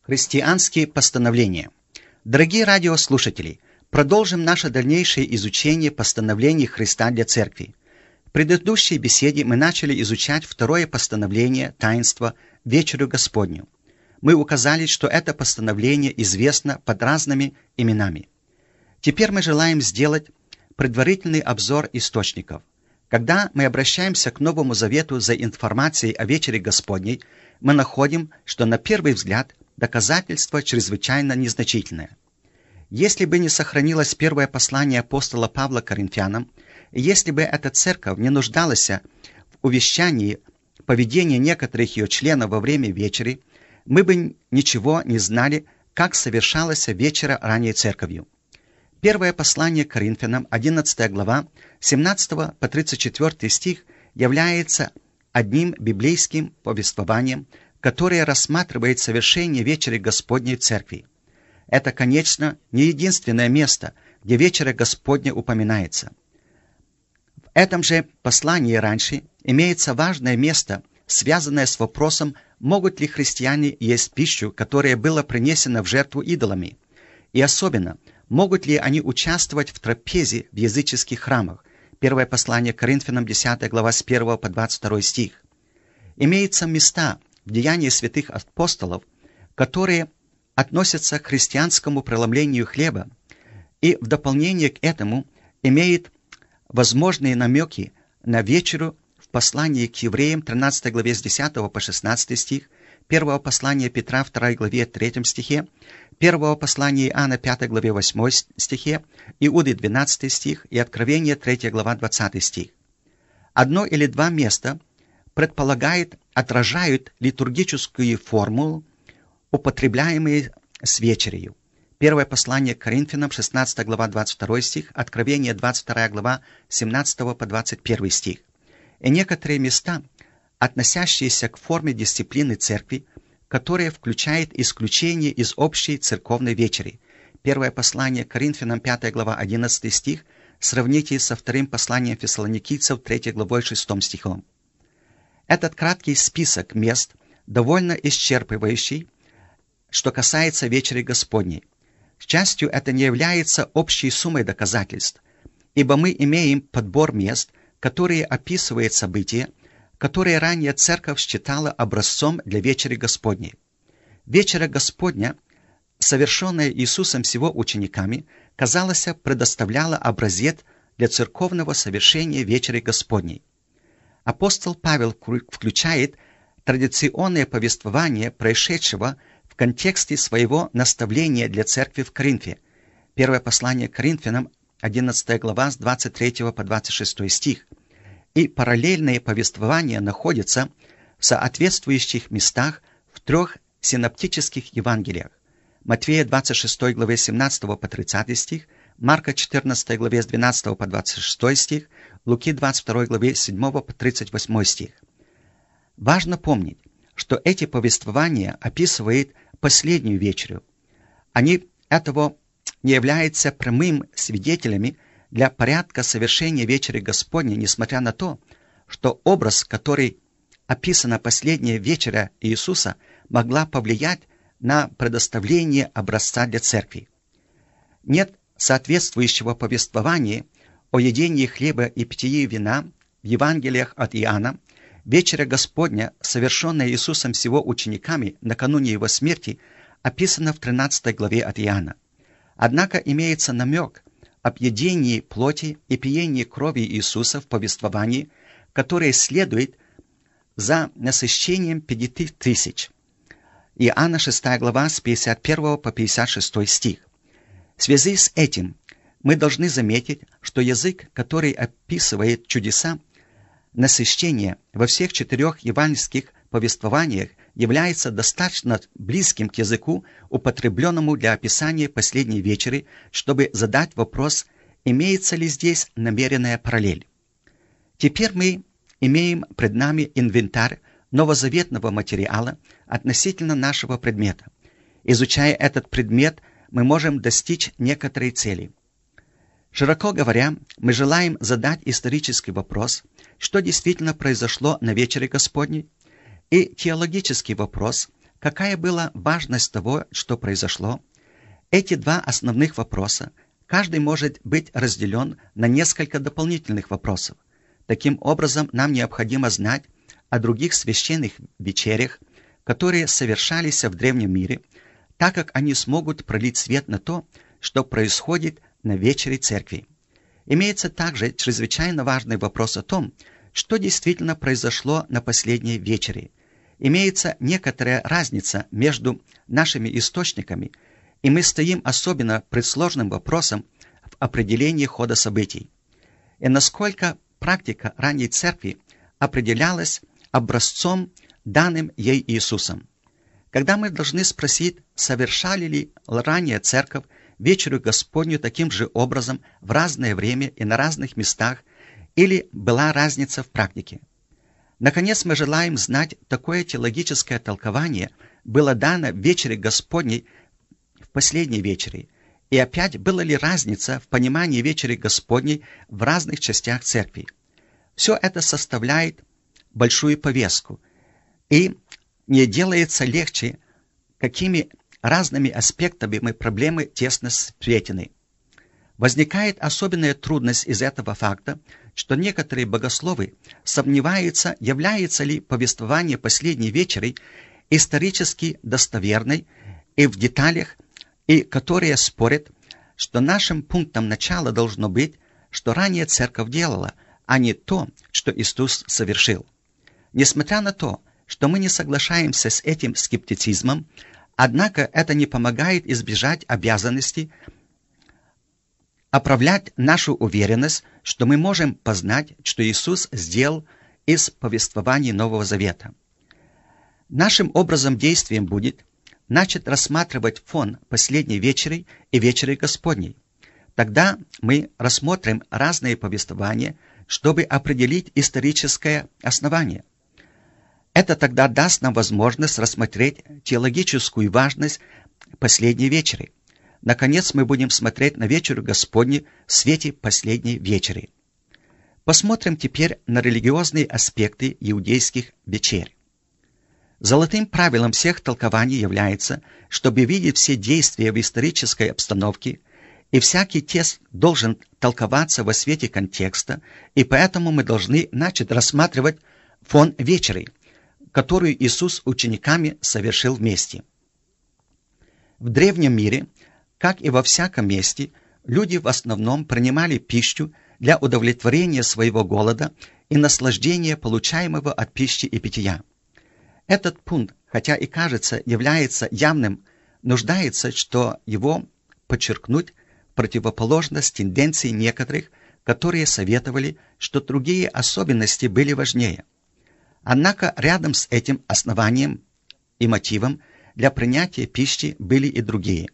Христианские постановления. Дорогие радиослушатели, продолжим наше дальнейшее изучение постановлений Христа для Церкви. В предыдущей беседе мы начали изучать второе постановление таинства Вечерю Господню. Мы указали, что это постановление известно под разными именами. Теперь мы желаем сделать предварительный обзор источников. Когда мы обращаемся к Новому Завету за информацией о Вечере Господней, мы находим, что на первый взгляд доказательство чрезвычайно незначительное. Если бы не сохранилось первое послание апостола Павла Коринфянам, и если бы эта церковь не нуждалась в увещании поведения некоторых ее членов во время вечери, мы бы ничего не знали, как совершалась вечера ранее церковью. Первое послание Коринфянам, 11 глава, 17 по 34 стих, является одним библейским повествованием, которое рассматривает совершение Вечери Господней в церкви. Это, конечно, не единственное место, где Вечеря Господня упоминается. В этом же послании раньше имеется важное место, связанное с вопросом, могут ли христиане есть пищу, которая была принесена в жертву идолами, и особенно, могут ли они участвовать в трапезе в языческих храмах. Первое послание Коринфянам, 10 глава, с 1 по 22 стих. Имеются места в Деянии святых апостолов, которые относятся к христианскому преломлению хлеба, и в дополнение к этому имеют возможные намеки на вечеру в послании к евреям 13 главе с 10 по 16 стих, первого послания Петра 2 главе 3 стихе, первого послания Иоанна 5 главе 8 стихе, Иуды 12 стих и Откровение 3 глава 20 стих. Одно или два места отражают литургическую формулу, употребляемые с вечерью. Первое послание к Коринфянам, 16 глава 22 стих, Откровение 22 глава 17 по 21 стих. И некоторые места, относящиеся к форме дисциплины церкви, которая включает исключение из общей церковной вечери. Первое послание к Коринфянам, 5 глава 11 стих, сравните со вторым посланием Фессалоникийцев, 3 главой 6 стихом. Этот краткий список мест довольно исчерпывающий, что касается Вечери Господней. К счастью, это не является общей суммой доказательств, ибо мы имеем подбор мест, которые описывают события, которые ранее Церковь считала образцом для Вечери Господней. Вечера Господня, совершенная Иисусом с его учениками, казалось, предоставляла образец для церковного совершения Вечери Господней. Апостол Павел включает традиционное повествование происшедшего в контексте своего наставления для церкви в Коринфе. Первое послание к Коринфянам, 11 глава, с 23 по 26 стих. И параллельные повествования находятся в соответствующих местах в трех синоптических Евангелиях. Матфея 26 главе 17 по 30 стих, Марка 14 главе с 12 по 26 стих, Луки 22 главе с 7 по 38 стих. Важно помнить, что эти повествования описывают последнюю вечерю. Они этого не являются прямым свидетелями для порядка совершения Вечери Господней, несмотря на то, что образ, который описана последняя вечеря Иисуса, могла повлиять на предоставление образца для церкви. Нет соответствующего повествования о едении хлеба и питье вина в Евангелиях от Иоанна. Вечеря Господня, совершенная Иисусом с его учениками накануне его смерти, описана в 13 главе от Иоанна. Однако имеется намек об едении плоти и пиении крови Иисуса в повествовании, которое следует за насыщением 5000. Иоанна 6 глава с 51 по 56 стих. В связи с этим мы должны заметить, что язык, который описывает чудеса насыщения во всех 4 евангельских повествованиях, является достаточно близким к языку, употребленному для описания последней вечери, чтобы задать вопрос, имеется ли здесь намеренная параллель. Теперь мы имеем пред нами инвентарь новозаветного материала относительно нашего предмета. Изучая этот предмет, мы можем достичь некоторой цели. Широко говоря, мы желаем задать исторический вопрос, что действительно произошло на Вечере Господней, и теологический вопрос, какая была важность того, что произошло, эти два основных вопроса, каждый может быть разделен на несколько дополнительных вопросов. Таким образом, нам необходимо знать о других священных вечерях, которые совершались в древнем мире, так как они смогут пролить свет на то, что происходит на вечере церкви. Имеется также чрезвычайно важный вопрос о том, что действительно произошло на последней вечере. Имеется некоторая разница между нашими источниками, и мы стоим особенно пред сложным вопросом в определении хода событий. И насколько практика ранней церкви определялась образцом, данным ей Иисусом. Когда мы должны спросить, совершали ли ранняя церковь вечерю Господню таким же образом в разное время и на разных местах, или была разница в практике. Наконец, мы желаем знать, такое теологическое толкование было дано в вечере Господней в последней вечере, и опять была ли разница в понимании вечери Господней в разных частях церкви. Все это составляет большую повестку, и не делается легче, какими разными аспектами мы проблемы тесно сплетены. Возникает особенная трудность из этого факта, что некоторые богословы сомневаются, является ли повествование последней вечери исторически достоверной и в деталях, и которые спорят, что нашим пунктом начала должно быть, что ранее церковь делала, а не то, что Иисус совершил. Несмотря на то, что мы не соглашаемся с этим скептицизмом, однако это не помогает избежать обязанности оправдать нашу уверенность, что мы можем познать, что Иисус сделал из повествований Нового Завета. Нашим образом действием будет начать рассматривать фон последней вечери и вечери Господней. Тогда мы рассмотрим разные повествования, чтобы определить историческое основание. Это тогда даст нам возможность рассмотреть теологическую важность последней вечери. Наконец, мы будем смотреть на вечерю Господню в свете последней вечери. Посмотрим теперь на религиозные аспекты иудейских вечерь. Золотым правилом всех толкований является, чтобы видеть все действия в исторической обстановке, и всякий текст должен толковаться во свете контекста, и поэтому мы должны начать рассматривать фон вечери, которую Иисус учениками совершил вместе. В древнем мире, как и во всяком месте, люди в основном принимали пищу для удовлетворения своего голода и наслаждения получаемого от пищи и питья. Этот пункт, хотя и кажется, является явным, нуждается, что его подчеркнуть в противоположность тенденции некоторых, которые советовали, что другие особенности были важнее. Однако рядом с этим основанием и мотивом для принятия пищи были и другие.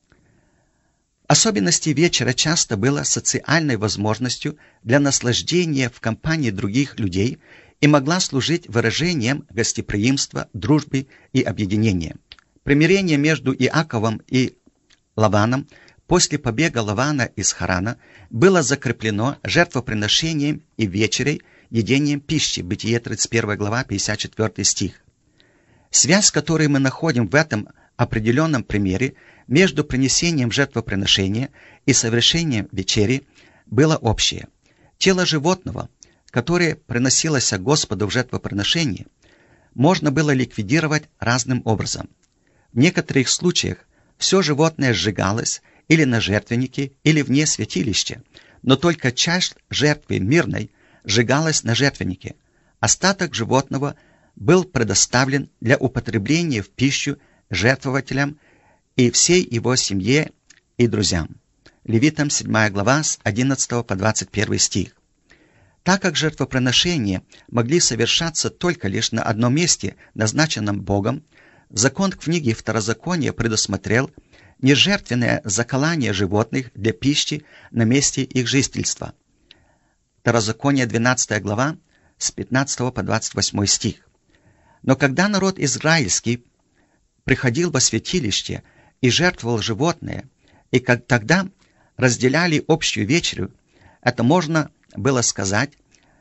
Особенностью вечера часто было социальной возможностью для наслаждения в компании других людей и могла служить выражением гостеприимства, дружбы и объединения. Примирение между Иаковом и Лаваном после побега Лавана из Харана было закреплено жертвоприношением и вечерей, едением пищи. Бытие 31 глава, 54 стих. Связь, которую мы находим в этом определенном примере между принесением жертвоприношения и совершением вечери, было общее. Тело животного, которое приносилось Господу в жертвоприношение, можно было ликвидировать разным образом. В некоторых случаях все животное сжигалось или на жертвеннике, или вне святилища, но только часть жертвы мирной сжигалась на жертвеннике. Остаток животного был предоставлен для употребления в пищу жертвователям и всей его семье и друзьям. Левитам 7 глава с 11 по 21 стих. Так как жертвоприношения могли совершаться только лишь на одном месте, назначенном Богом, закон книги Второзакония предусмотрел нежертвенное заколание животных для пищи на месте их жительства. Второзаконие 12 глава с 15 по 28 стих. Но когда народ израильский приходил во святилище и жертвовал животное, и как тогда разделяли общую вечерю, это можно было сказать,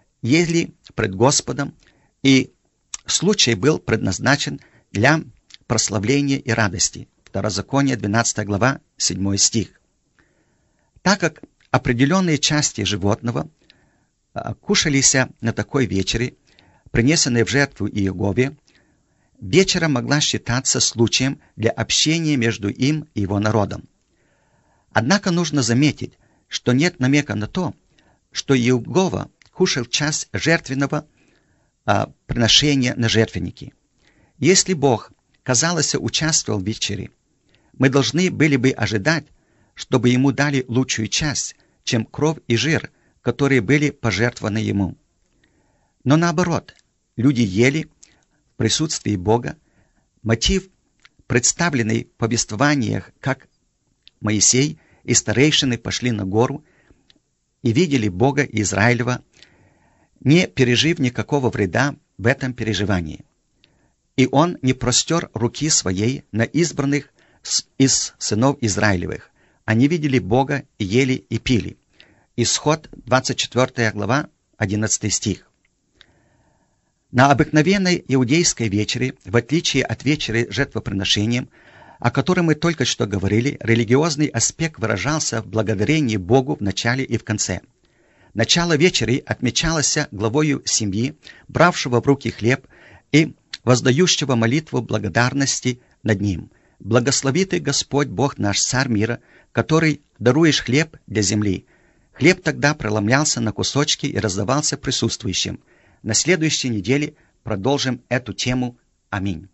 ели пред Господом, и случай был предназначен для прославления и радости. Второзаконие, 12 глава, 7 стих. Так как определенные части животного кушались на такой вечере, принесенной в жертву Иегове, вечера могла считаться случаем для общения между им и его народом. Однако нужно заметить, что нет намека на то, что Иегова кушал часть жертвенного приношения на жертвенники. Если Бог, казалось, участвовал в вечере, мы должны были бы ожидать, чтобы ему дали лучшую часть, чем кровь и жир, которые были пожертвованы ему. Но наоборот, люди ели в присутствии Бога. Мотив, представленный в повествованиях, как Моисей и старейшины пошли на гору и видели Бога Израилева, не пережив никакого вреда в этом переживании. И он не простер руки своей на избранных из сынов Израилевых. Они видели Бога и ели и пили. Исход, 24 глава, 11 стих. На обыкновенной иудейской вечере, в отличие от вечери с жертвоприношением, о которой мы только что говорили, религиозный аспект выражался в благодарении Богу в начале и в конце. Начало вечери отмечалось главою семьи, бравшего в руки хлеб и воздающего молитву благодарности над ним. «Благослови ты, Господь, Бог наш, Царь мира, который даруешь хлеб для земли». Хлеб тогда преломлялся на кусочки и раздавался присутствующим. На следующей неделе продолжим эту тему. Аминь.